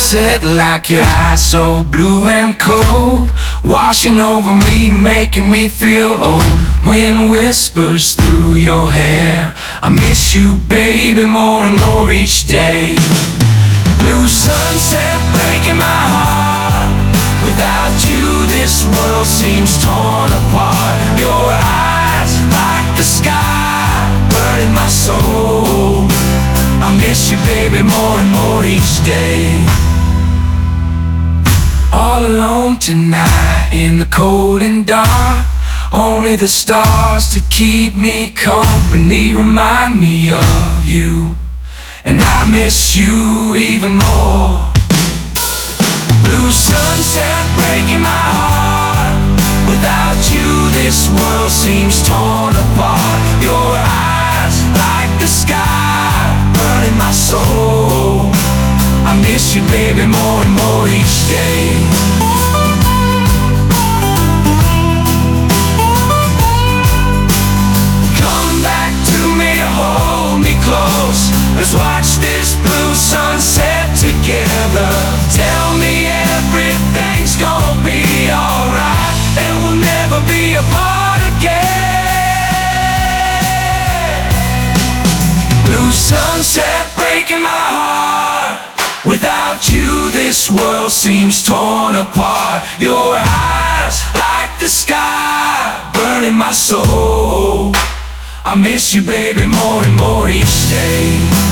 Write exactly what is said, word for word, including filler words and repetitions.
sunset like your eyes so blue and cold, washing over me, making me feel old. Wind whispers through your hair, I miss you baby more and more each day. Blue sunset breaking my heart, without you this world seems torn apart. Your eyes like the sky, burning my soul. I miss you baby more and more each day. All alone tonight in the cold and dark, only the stars to keep me company remind me of you, and I miss you even more. Blue sunset breaking my heart, without you this world seems torn apart. Your eyes like the sky, burning my soul. I miss you baby more and more each day. Come back to me, hold me close, let's watch this blue sunset together. Tell me everything's gonna be alright, and we'll never be apart again. Blue sunset breaking my heart, without you this world seems torn apart. Your eyes like the sky, burning my soul. I miss you baby more and more each day.